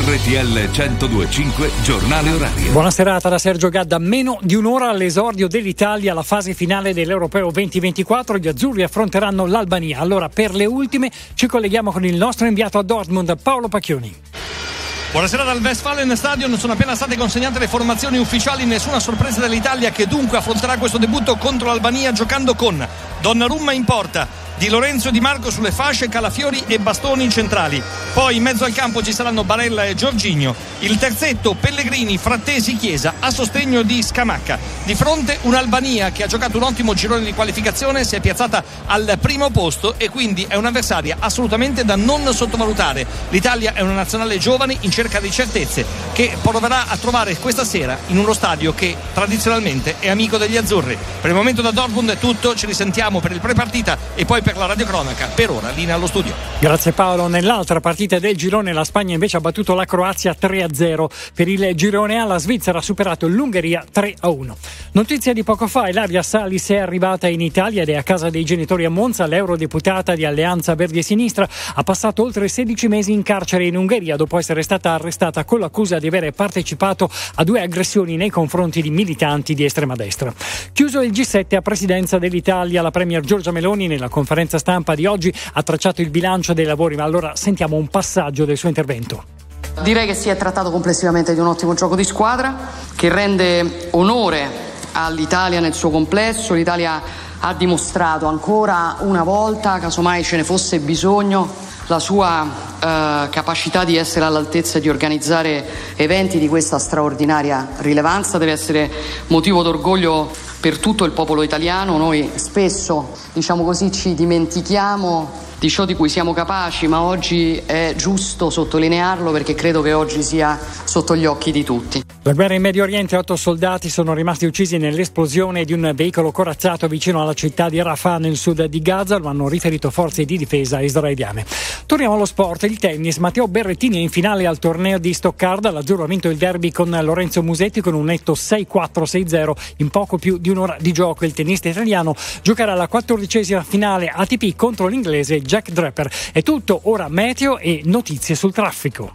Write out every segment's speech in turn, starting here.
RTL 102.5 Giornale Orario. Buona serata da Sergio Gadda. Meno di un'ora all'esordio dell'Italia alla fase finale dell'Europeo 2024. Gli azzurri affronteranno l'Albania. Allora, per le ultime ci colleghiamo con il nostro inviato a Dortmund, Paolo Pacchioni. Buonasera dal Westfalen Stadion, sono appena state consegnate le formazioni ufficiali, nessuna sorpresa dell'Italia che dunque affronterà questo debutto contro l'Albania giocando con Donnarumma in porta, Di Lorenzo e Di Marco sulle fasce, Calafiori e Bastoni centrali. Poi in mezzo al campo ci saranno Barella e Jorginho. Il terzetto Pellegrini, Frattesi, Chiesa a sostegno di Scamacca. Di fronte un'Albania che ha giocato un ottimo girone di qualificazione, si è piazzata al primo posto e quindi è un'avversaria assolutamente da non sottovalutare. L'Italia è una nazionale giovane in cerca di certezze che proverà a trovare questa sera in uno stadio che tradizionalmente è amico degli azzurri. Per il momento da Dortmund è tutto, ci risentiamo per il pre-partita e poi per la radiocronaca. Per ora linea allo studio. Grazie Paolo. Nell'altra partita del girone la Spagna invece ha battuto la Croazia 3-0. Per il girone A la Svizzera ha superato l'Ungheria 3-1. Notizia di poco fa, Ilaria Salis è arrivata in Italia ed è a casa dei genitori a Monza. L'eurodeputata di Alleanza Verdi e Sinistra ha passato oltre 16 mesi in carcere in Ungheria dopo essere stata arrestata con l'accusa di avere partecipato a 2 aggressioni nei confronti di militanti di estrema destra. Chiuso il G7 a presidenza dell'Italia, la premier Giorgia Meloni nella conferenza stampa di oggi ha tracciato il bilancio dei lavori, ma allora sentiamo un passaggio del suo intervento. Direi che si è trattato complessivamente di un ottimo gioco di squadra che rende onore all'Italia nel suo complesso. L'Italia ha dimostrato ancora una volta, casomai ce ne fosse bisogno, la sua capacità di essere all'altezza di organizzare eventi di questa straordinaria rilevanza. Deve essere motivo d'orgoglio per tutto il popolo italiano. Noi spesso, diciamo così, ci dimentichiamo di ciò di cui siamo capaci, ma oggi è giusto sottolinearlo perché credo che oggi sia sotto gli occhi di tutti. La guerra in Medio Oriente, 8 soldati sono rimasti uccisi nell'esplosione di un veicolo corazzato vicino alla città di Rafah nel sud di Gaza, lo hanno riferito forze di difesa israeliane. Torniamo allo sport, il tennis. Matteo Berrettini è in finale al torneo di Stoccarda, l'azzurro ha vinto il derby con Lorenzo Musetti con un netto 6-4-6-0 in poco più di un'ora di gioco. Il tennista italiano giocherà la 14ª finale ATP contro l'inglese Jack Draper. È tutto, ora meteo e notizie sul traffico.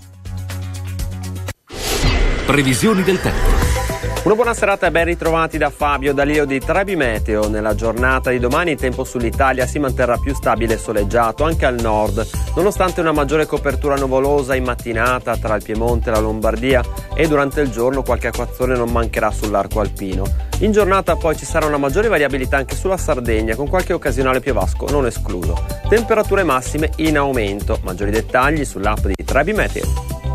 Previsioni del tempo. Una buona serata e ben ritrovati da Fabio Dalio di Trebi Meteo. Nella giornata di domani il tempo sull'Italia si manterrà più stabile e soleggiato anche al nord, nonostante una maggiore copertura nuvolosa in mattinata tra il Piemonte e la Lombardia, e durante il giorno qualche acquazzone non mancherà sull'arco alpino. In giornata poi ci sarà una maggiore variabilità anche sulla Sardegna, con qualche occasionale piovasco non escluso. Temperature massime in aumento. Maggiori dettagli sull'app di Trebi Meteo.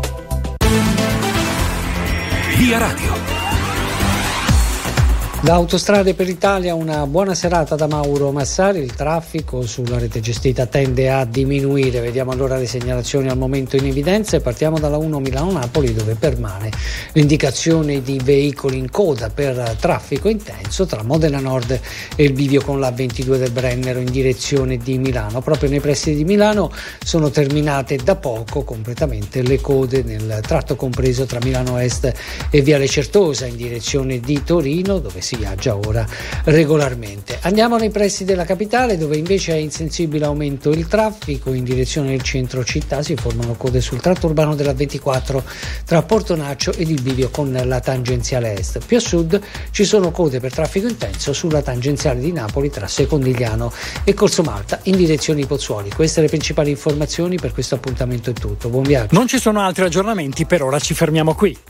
Via Radio. Da Autostrade per l'Italia una buona serata da Mauro Massari. Il traffico sulla rete gestita tende a diminuire. Vediamo allora le segnalazioni al momento in evidenza e partiamo dalla 1 Milano-Napoli, dove permane l'indicazione di veicoli in coda per traffico intenso tra Modena Nord e il bivio con la 22 del Brennero in direzione di Milano. Proprio nei pressi di Milano sono terminate da poco completamente le code nel tratto compreso tra Milano Est e Viale Certosa in direzione di Torino, dove si viaggia ora regolarmente. Andiamo nei pressi della capitale, dove invece è in sensibile aumento il traffico in direzione del centro città. Si formano code sul tratto urbano della 24 tra Portonaccio ed il bivio con la tangenziale est. Più a sud ci sono code per traffico intenso sulla tangenziale di Napoli tra Secondigliano e Corso Malta in direzione di Pozzuoli. Queste le principali informazioni. Per questo appuntamento è tutto. Buon viaggio. Non ci sono altri aggiornamenti, per ora ci fermiamo qui.